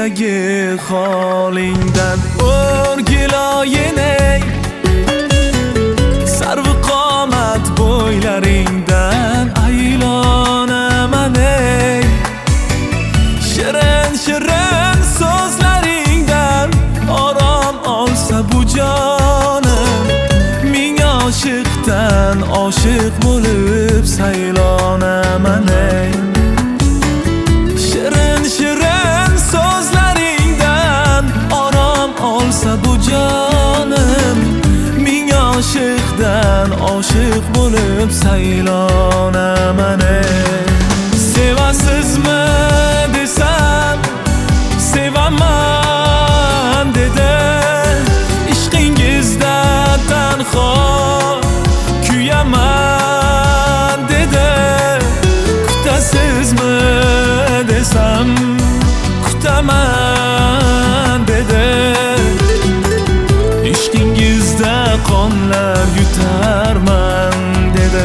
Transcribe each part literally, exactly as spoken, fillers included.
ko'ngildagi holingdan o'rgiloyin ey, sarvi qomat bo'ylaringdan aylonaman ey. Shirin shirin so'zlaringdan orom olsa bu jonim, ming oshiqdan oshiq bo'lib saylonaman ey. Shirin shirin so'zlaringdan orom olsa bu jonim, ming oshiqdan oshiq bo'lib saylonaman ey. Sevasizmi desam sevaman dedi, ishqingizda tanho kuyaman dedi. Kutasizmi desam kutaman dedi, ishqingizda qonlar yutarman dedi.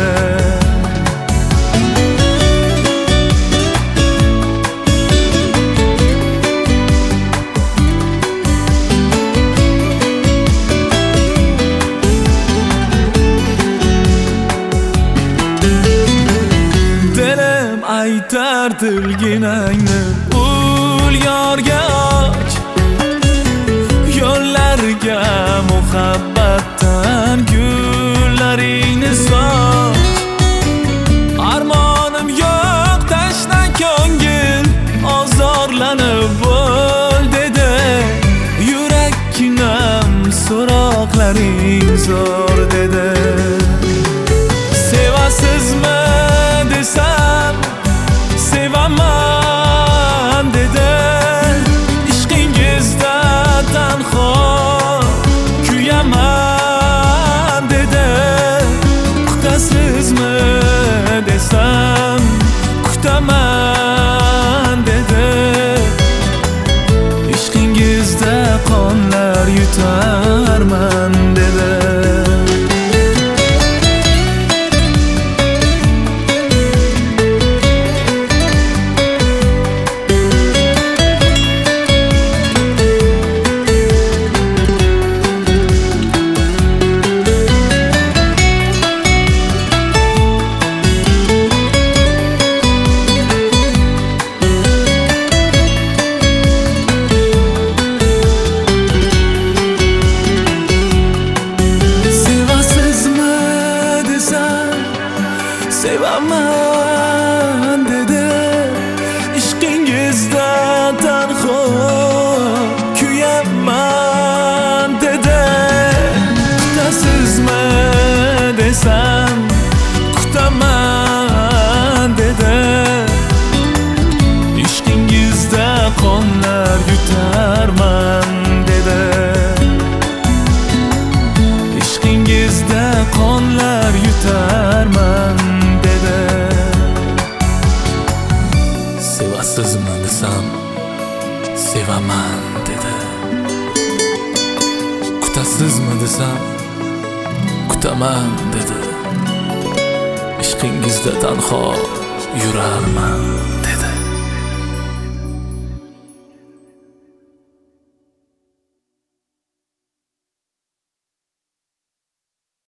Dilim aytar tilginangni ul yorga och, yo'llarga muhabbatdan gullaringni soch. Armonim yo'q tashna ko'ngil, ozorlanib bo'l dedi. Yurakkinam so'roqlaring zo'r dedi. Sevasizmi desam sevaman dedi, ishqingizda tanho kuyaman dedi. Kutasizmi desam kutaman dedi, ishqingizda qonlar yutarman dedi. Sevaman dedi, ishqingizda tanho kuyaman dedi. Kutasizmi desam kutaman dedi, ishqingizda qonlar yutarman dedi. Ishqingizda qonlar yutarman dedi. Sevasizmi desam sevaman dedi. Kutasizmi desam kutaman dedi, ishqingizda tanho yurarman.